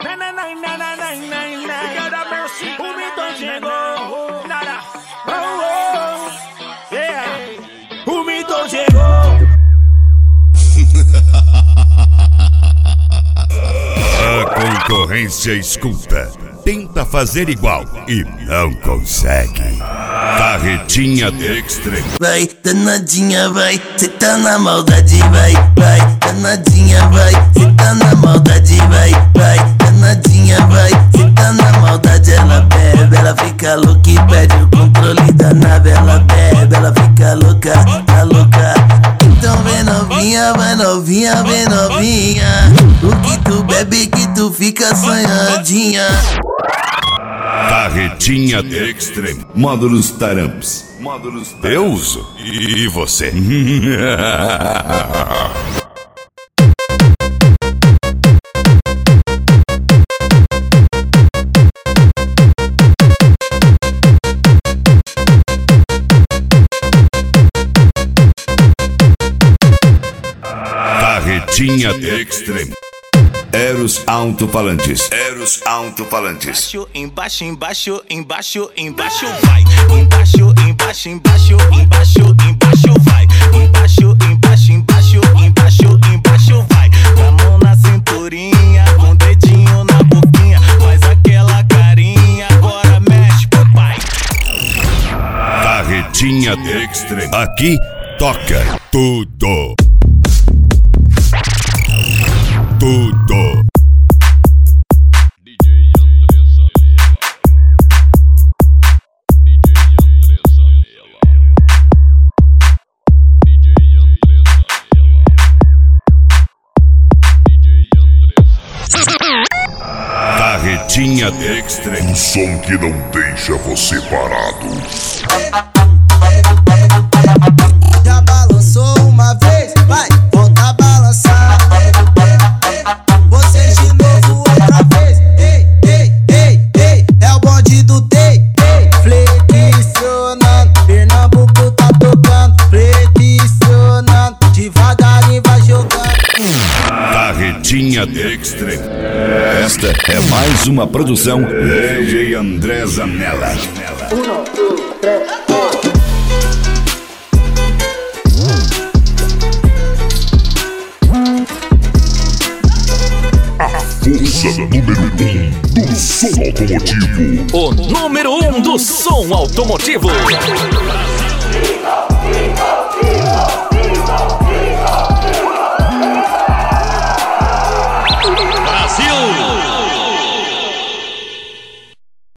O Mito chegou. O Mito chegou. A concorrência escuta, tenta fazer igual e não consegue. Carretinha Extreme. Vai, danadinha, vai, cê tá na maldade, vai, danadinha, vai, cê tá na maldade, vai, danadinha, vai, cê tá na maldade. Ela bebe, ela fica louca e perde o controle da nave. Ela bebe, ela fica louca, tá louca. Então vem novinha, vai novinha, vem novinha. O que tu bebe que tu fica sonhadinha. Carretinha Extreme. Módulos Taramps. Eu uso. E você? Carretinha Extreme. Eros Alto-Falantes. Embaixo, embaixo, embaixo, embaixo, vai. Embaixo, embaixo, embaixo, embaixo, embaixo, vai. Embaixo, embaixo, embaixo, embaixo, embaixo, vai. Com a mão na cinturinha, com o dedinho na boquinha, faz aquela carinha, agora mexe, papai. Carretinha Extreme. Aqui toca tudo. Tudo. DJ Andressa Lela. DJ Andressa Lela. DJ Andressa Lela. DJ Andressa. Carretinha Extreme. Um som que não deixa você parado. Já balançou uma vez, vai, volta a balançar. Vocês de novo outra vez. Ei, ei, ei, ei, é o bonde do Tei. Flexionando, Pernambuco tá tocando. Flexionando, devagarinho vai jogando. Carretinha Extreme. Esta é mais uma produção DJ André Zanella. 1, 2, 3, 4. Força número 1 do som automotivo. O número 1 do som automotivo. Viva, viva, viva, viva.